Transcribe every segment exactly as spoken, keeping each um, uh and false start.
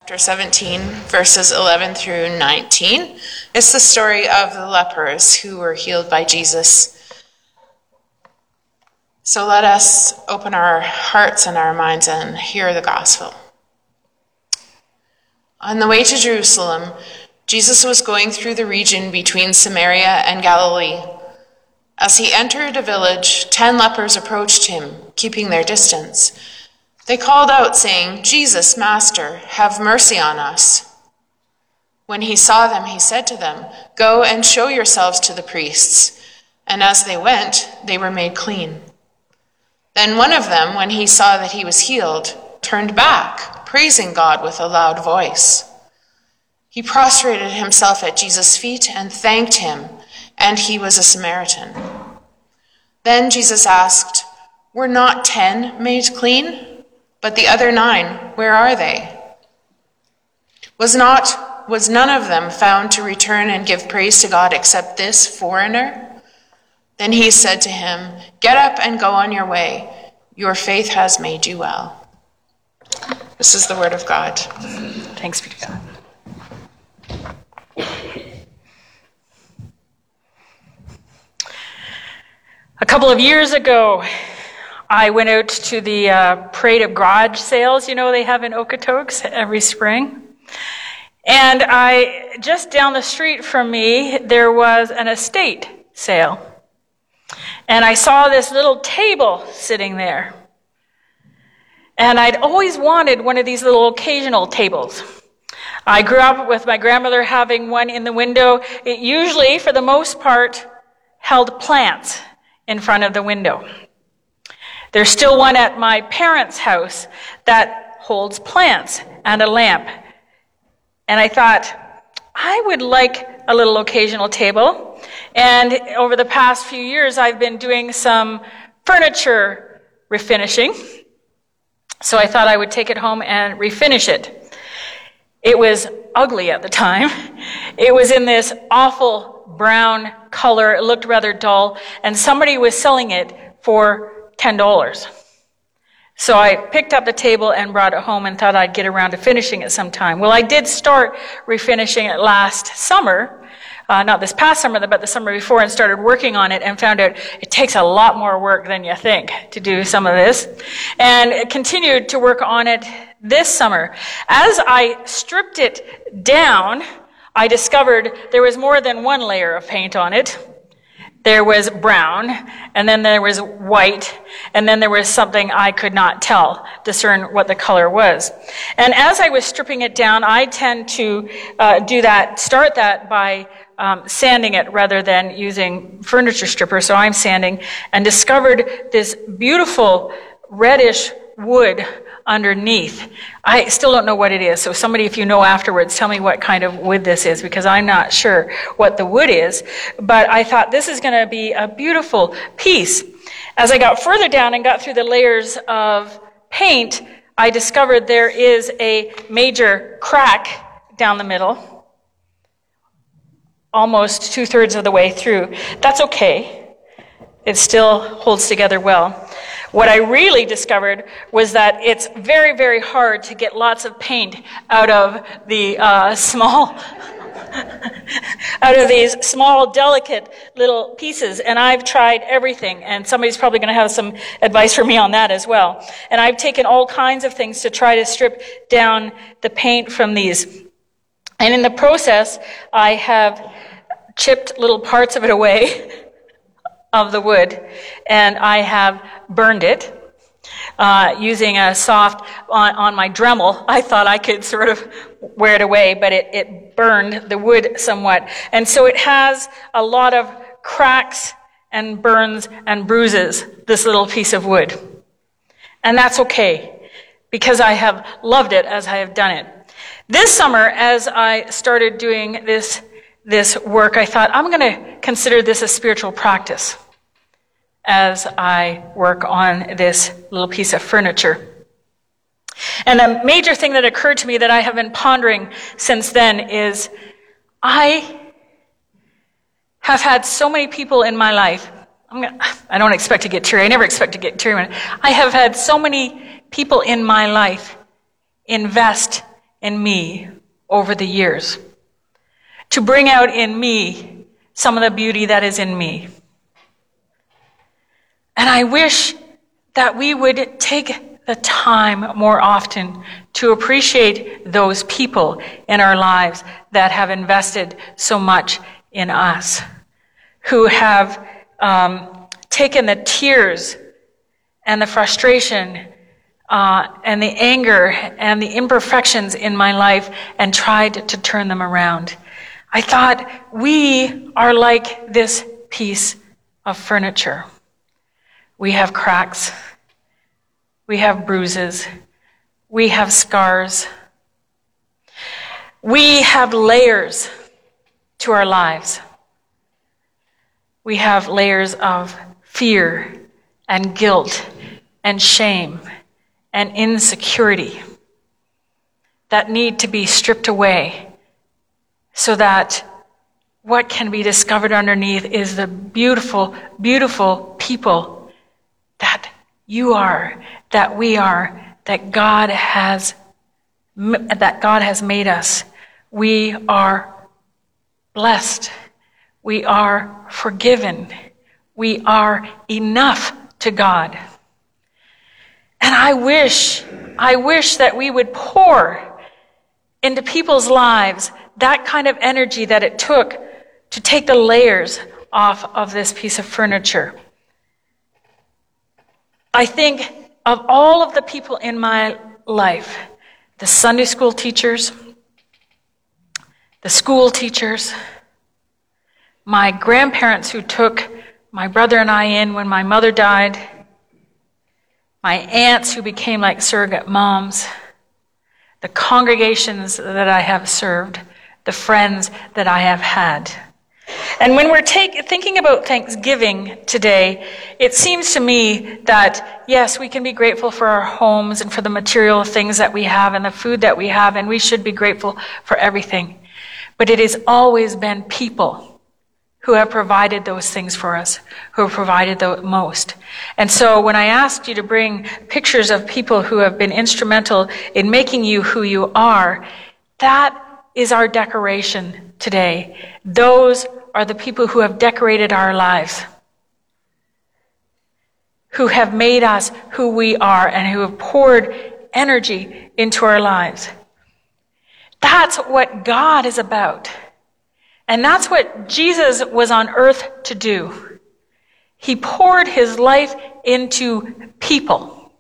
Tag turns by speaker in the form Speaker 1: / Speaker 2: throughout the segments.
Speaker 1: chapter seventeen, verses eleven through nineteen. It's the story of the lepers who were healed by Jesus. So let us open our hearts and our minds and hear the gospel. On the way to Jerusalem, Jesus was going through the region between Samaria and Galilee. As he entered a village, ten lepers approached him, keeping their distance. They called out, saying, "Jesus, Master, have mercy on us." When he saw them, he said to them, "Go and show yourselves to the priests." And as they went, they were made clean. Then one of them, when he saw that he was healed, turned back, praising God with a loud voice. He prostrated himself at Jesus' feet and thanked him, and he was a Samaritan. Then Jesus asked, "Were not ten made clean? But the other nine, where are they? Was not, was none of them found to return and give praise to God except this foreigner?" Then he said to him, "Get up and go on your way. Your faith has made you well." This is the word of God.
Speaker 2: Thanks be to God. A couple of years ago, I went out to the uh, Parade of Garage sales, you know, they have in Okotoks every spring. And I, just down the street from me, there was an estate sale. And I saw this little table sitting there. And I'd always wanted one of these little occasional tables. I grew up with my grandmother having one in the window. It usually, for the most part, held plants in front of the window. There's still one at my parents' house that holds plants and a lamp. And I thought, I would like a little occasional table. And over the past few years, I've been doing some furniture refinishing. So I thought I would take it home and refinish it. It was ugly at the time. It was in this awful brown color. It looked rather dull. And somebody was selling it for ten dollars. So I picked up the table and brought it home and thought I'd get around to finishing it sometime. Well, I did start refinishing it last summer, uh, not this past summer, but the summer before, and started working on it and found out it takes a lot more work than you think to do some of this. And continued to work on it this summer. As I stripped it down, I discovered there was more than one layer of paint on it. There was brown, and then there was white, and then there was something I could not tell, discern what the color was. And as I was stripping it down, I tend to uh, do that, start that by um, sanding it rather than using furniture stripper. So I'm sanding, and discovered this beautiful reddish wood underneath. I still don't know what it is, so somebody, if you know afterwards, tell me what kind of wood this is, because I'm not sure what the wood is. But I thought this is going to be a beautiful piece. As I got further down and got through the layers of paint, I discovered there is a major crack down the middle, almost two-thirds of the way through. That's okay. It still holds together well. What I really discovered was that it's very, very hard to get lots of paint out of the uh, small, out of these small, delicate little pieces. And I've tried everything, and somebody's probably going to have some advice for me on that as well. And I've taken all kinds of things to try to strip down the paint from these. And in the process, I have chipped little parts of it away of the wood, and I have burned it uh, using a soft, on, on my Dremel. I thought I could sort of wear it away, but it, it burned the wood somewhat. And so it has a lot of cracks and burns and bruises, this little piece of wood. And that's okay, because I have loved it as I have done it. This summer, as I started doing this this work, I thought, I'm going to consider this a spiritual practice as I work on this little piece of furniture. And a major thing that occurred to me that I have been pondering since then is I have had so many people in my life. I'm gonna, I don't expect to get teary. I never expect to get teary. I have had so many people in my life invest in me over the years, to bring out in me some of the beauty that is in me. And I wish that we would take the time more often to appreciate those people in our lives that have invested so much in us, who have um, taken the tears and the frustration uh, and the anger and the imperfections in my life and tried to turn them around. I thought, we are like this piece of furniture. We have cracks. We have bruises. We have scars. We have layers to our lives. We have layers of fear and guilt and shame and insecurity that need to be stripped away so that what can be discovered underneath is the beautiful, beautiful people that you are, that we are, that God has, that God has made us. We are blessed. We are forgiven. We are enough to God. And I wish, I wish that we would pour into people's lives that kind of energy that it took to take the layers off of this piece of furniture. I think of all of the people in my life, the Sunday school teachers, the school teachers, my grandparents who took my brother and I in when my mother died, my aunts who became like surrogate moms, the congregations that I have served, the friends that I have had. And when we're take, thinking about Thanksgiving today, it seems to me that, yes, we can be grateful for our homes and for the material things that we have and the food that we have, and we should be grateful for everything. But it has always been people who have provided those things for us, who have provided the most. And so when I asked you to bring pictures of people who have been instrumental in making you who you are, that is our decoration today. Those are the people who have decorated our lives, who have made us who we are and who have poured energy into our lives. That's what God is about. And that's what Jesus was on earth to do. He poured his life into people.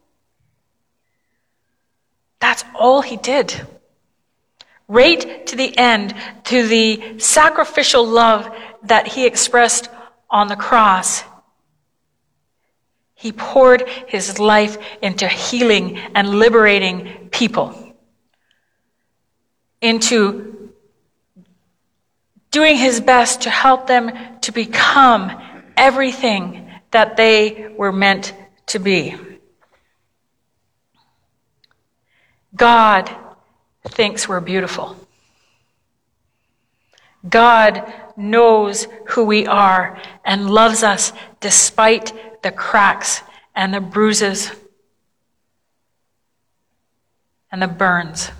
Speaker 2: That's all he did. Right to the end, to the sacrificial love that he expressed on the cross. He poured his life into healing and liberating people, into doing his best to help them to become everything that they were meant to be. God thinks we're beautiful. God knows who we are and loves us despite the cracks and the bruises and the burns.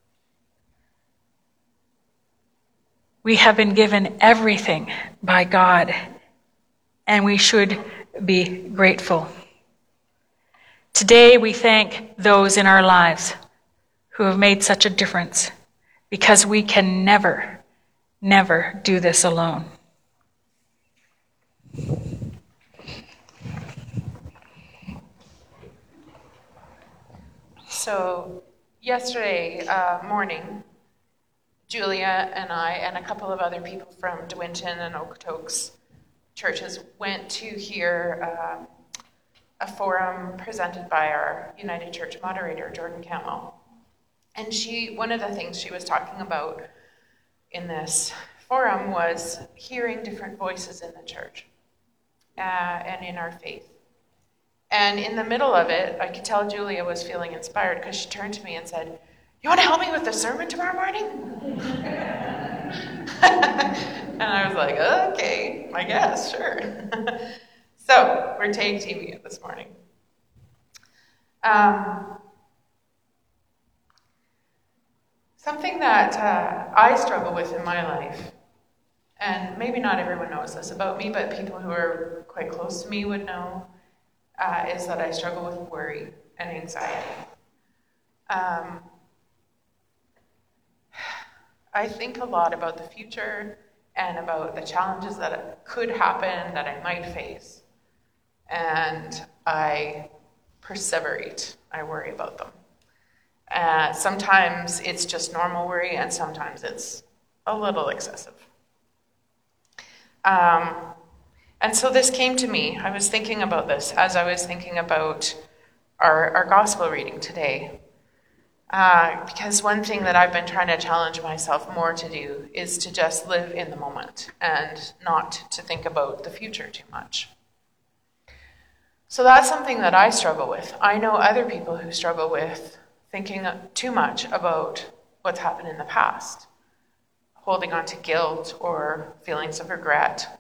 Speaker 2: We have been given everything by God, and we should be grateful. Today we thank those in our lives who have made such a difference, because we can never, never do this alone.
Speaker 1: So yesterday uh, morning, Julia and I and a couple of other people from DeWinton and Okotoks churches went to hear um, a forum presented by our United Church moderator, Jordan Cantwell. And she, one of the things she was talking about in this forum was hearing different voices in the church uh, and in our faith. And in the middle of it, I could tell Julia was feeling inspired because she turned to me and said, "You want to help me with the sermon tomorrow morning?" And I was like, okay, I guess, sure. So we're tag teaming it this morning. Um, Something that uh, I struggle with in my life, and maybe not everyone knows this about me, but people who are quite close to me would know, uh, is that I struggle with worry and anxiety. Um, I think a lot about the future and about the challenges that could happen, that I might face. And I perseverate. I worry about them. Uh, sometimes it's just normal worry, and sometimes it's a little excessive. Um, and so this came to me. I was thinking about this as I was thinking about our, our gospel reading today. Uh, because one thing that I've been trying to challenge myself more to do is to just live in the moment and not to think about the future too much. So that's something that I struggle with. I know other people who struggle with thinking too much about what's happened in the past, holding on to guilt or feelings of regret.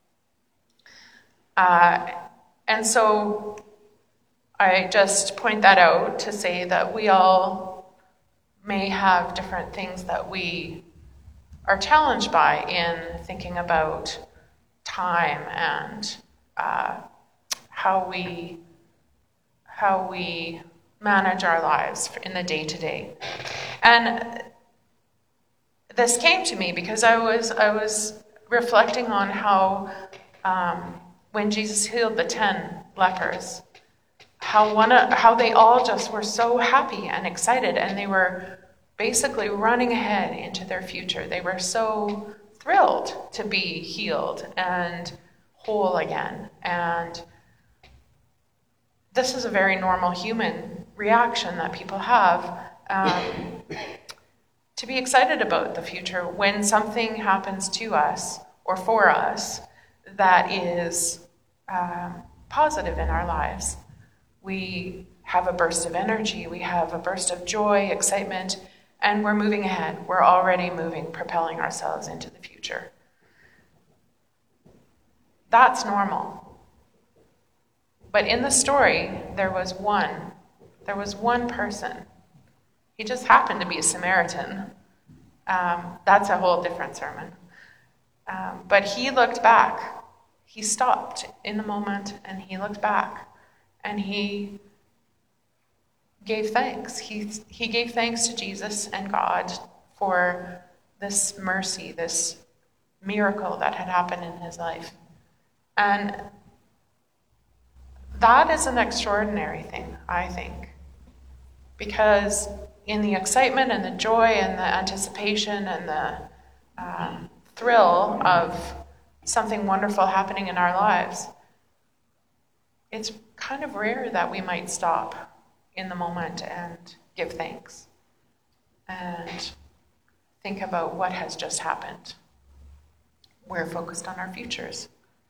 Speaker 1: Uh, and so I just point that out to say that we all may have different things that we are challenged by in thinking about time and uh, how we how we manage our lives in the day-to-day. And this came to me because I was I was reflecting on how um, when Jesus healed the ten lepers, how one how they all just were so happy and excited, and they were basically running ahead into their future. They were so thrilled to be healed and whole again. And this is a very normal human reaction that people have, um, to be excited about the future when something happens to us or for us that is um, positive in our lives. We have a burst of energy, we have a burst of joy, excitement, and we're moving ahead. We're already moving, propelling ourselves into the future. That's normal. But in the story, there was one. There was one person. He just happened to be a Samaritan. Um, that's a whole different sermon. Um, but he looked back. He stopped in the moment and he looked back. And he gave thanks. He, he gave thanks to Jesus and God for this mercy, this miracle that had happened in his life. And that is an extraordinary thing, I think. Because in the excitement and the joy and the anticipation and the um, thrill of something wonderful happening in our lives, it's kind of rare that we might stop in the moment and give thanks and think about what has just happened. We're focused on our futures.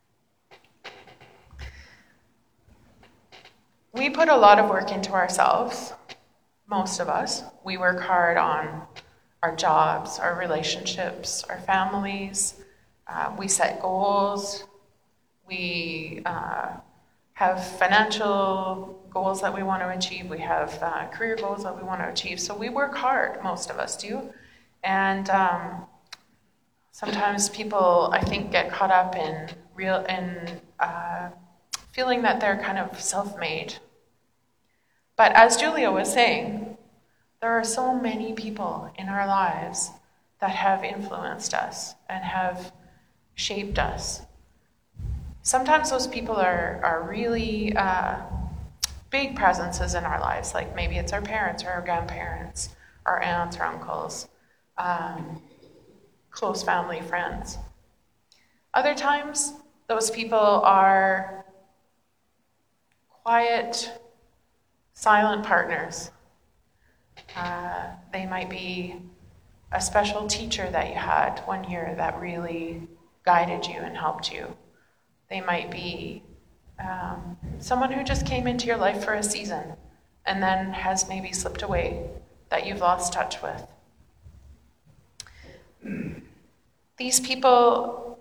Speaker 1: We put a lot of work into ourselves, most of us. We work hard on our jobs, our relationships, our families. Uh, we set goals. We uh, have financial goals that we want to achieve. We have uh, career goals that we want to achieve. So we work hard, most of us do. And um, sometimes people, I think, get caught up in real in uh, feeling that they're kind of self-made. But as Julia was saying, there are so many people in our lives that have influenced us and have shaped us. Sometimes those people are, are really uh, big presences in our lives, like maybe it's our parents or our grandparents, our aunts or uncles, um, close family friends. Other times, those people are quiet, silent partners. Uh, they might be a special teacher that you had one year that really guided you and helped you. They might be um, someone who just came into your life for a season and then has maybe slipped away that you've lost touch with. These people,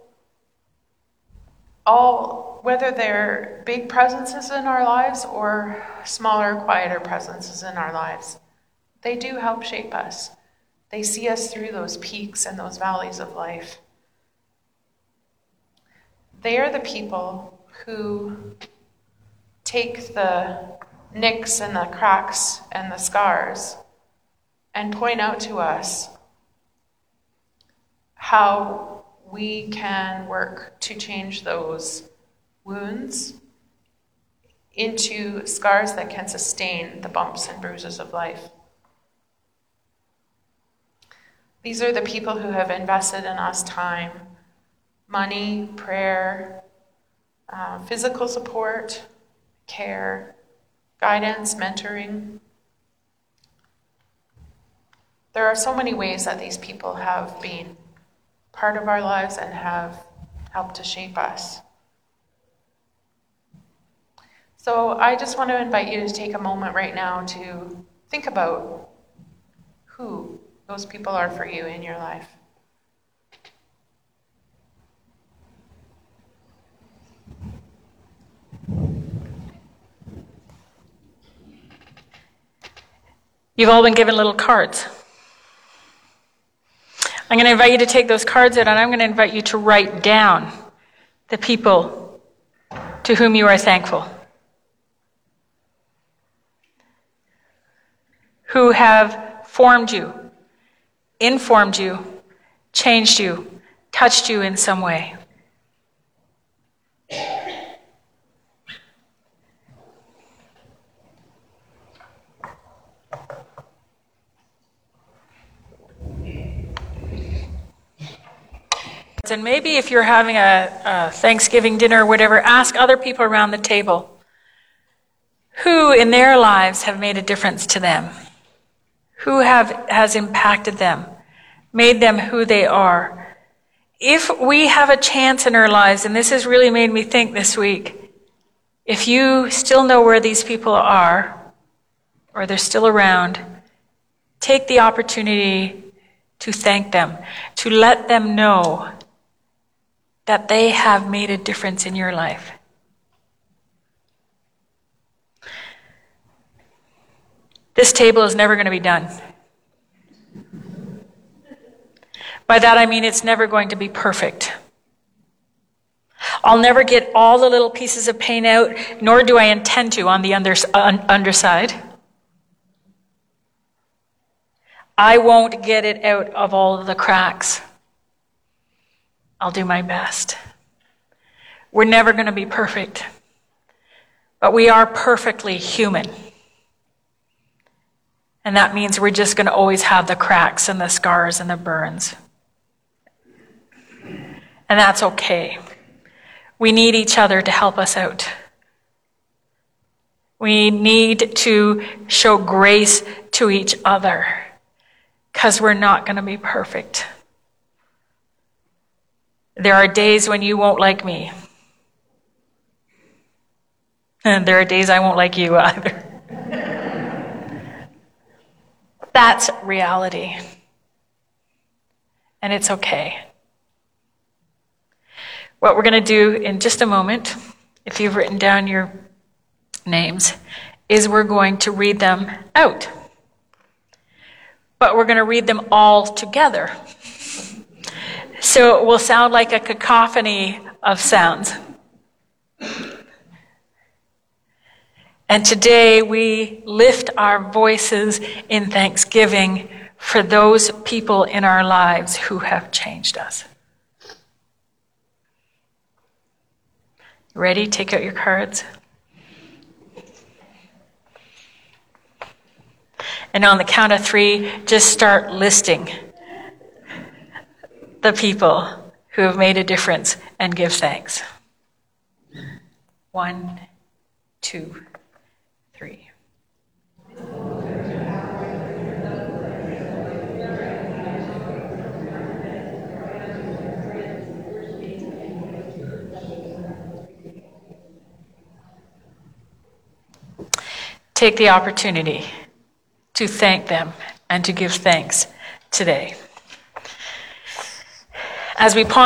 Speaker 1: all, whether they're big presences in our lives or smaller, quieter presences in our lives, they do help shape us. They see us through those peaks and those valleys of life. They are the people who take the nicks and the cracks and the scars and point out to us how we can work to change those wounds into scars that can sustain the bumps and bruises of life. These are the people who have invested in us time, money, prayer, uh, physical support, care, guidance, mentoring. There are so many ways that these people have been part of our lives and have helped to shape us. So I just want to invite you to take a moment right now to think about who those people are for you in your life.
Speaker 2: You've all been given little cards. I'm going to invite you to take those cards out, and I'm going to invite you to write down the people to whom you are thankful, who have formed you, informed you, changed you, touched you in some way. And maybe if you're having a, a Thanksgiving dinner or whatever, ask other people around the table who in their lives have made a difference to them, who have has impacted them, made them who they are. If we have a chance in our lives, and this has really made me think this week, if you still know where these people are, or they're still around, take the opportunity to thank them, to let them know that they have made a difference in your life. This table is never going to be done. By that I mean it's never going to be perfect. I'll never get all the little pieces of paint out, nor do I intend to on the under, uh, underside. I won't get it out of all of the cracks. I'll do my best. We're never going to be perfect, but we are perfectly human. And that means we're just going to always have the cracks and the scars and the burns. And that's okay. We need each other to help us out. We need to show grace to each other because we're not going to be perfect. There are days when you won't like me. And there are days I won't like you either. That's reality. And it's okay. What we're going to do in just a moment, if you've written down your names, is we're going to read them out. But we're going to read them all together. So it will sound like a cacophony of sounds. And today we lift our voices in thanksgiving for those people in our lives who have changed us. Ready? Take out your cards. And on the count of three, just start listing the people who have made a difference and give thanks. One, two, three. Take the opportunity to thank them and to give thanks today. As we ponder